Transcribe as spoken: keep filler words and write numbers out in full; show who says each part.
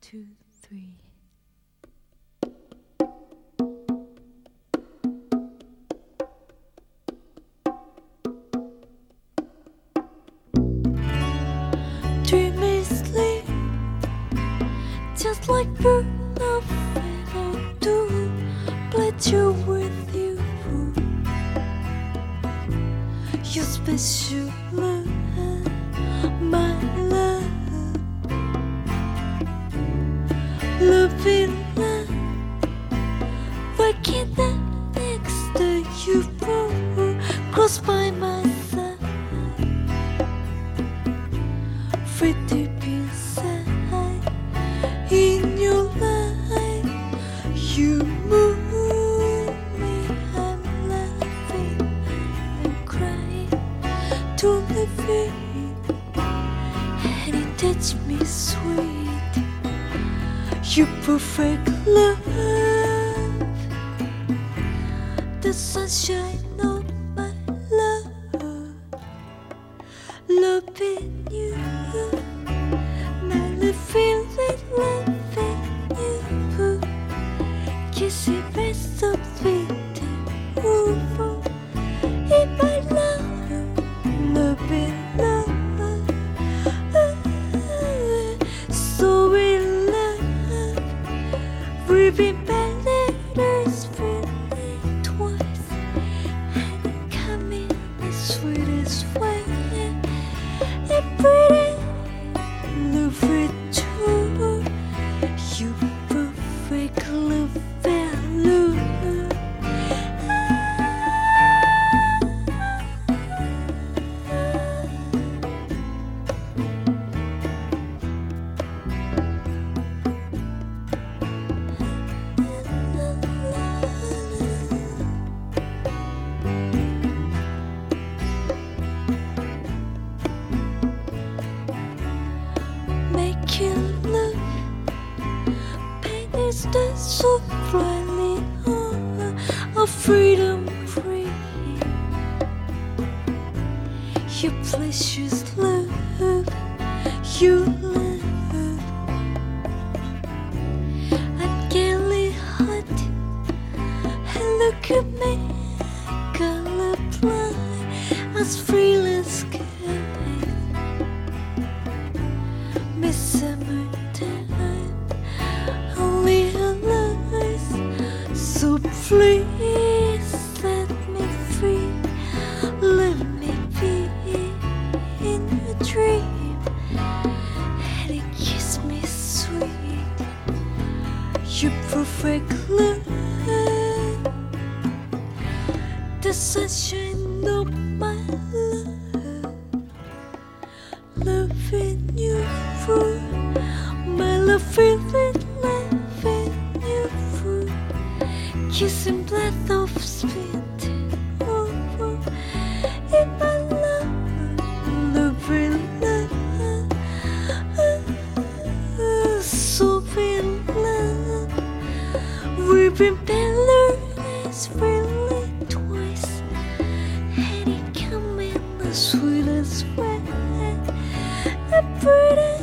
Speaker 1: two, three. Dreaming sleep, just like bird of feather do, pleasure with you. Your special love, my love, loving love, waking up next to you, close by my side, free to be inside in your life. You move me, I'm laughing and crying to live it, and it touched me sweet. You perfect love, the sunshine of my love, loving you, now feeling loving you, kissing best of sweet over in my love, loving love, so in love, we've been bad letters feeling twice, and it coming the sweetest way, and pretty love with you, you perfect love value. Making love, pain is the so brightly on of freedom free. Your pleasures love, you love, I'm getting hot, and look at me, colorblind as free as sky. Miss summertime, only realize, so please set me free, let me be in your dream, and it gives me sweet, you perfect love, the sunshine of my love, loving you for my love, feeling loving you for kissing breath of spit over in my love, loving love, so in love, we've been better as really twice, and it come in the sweetest way, and pretty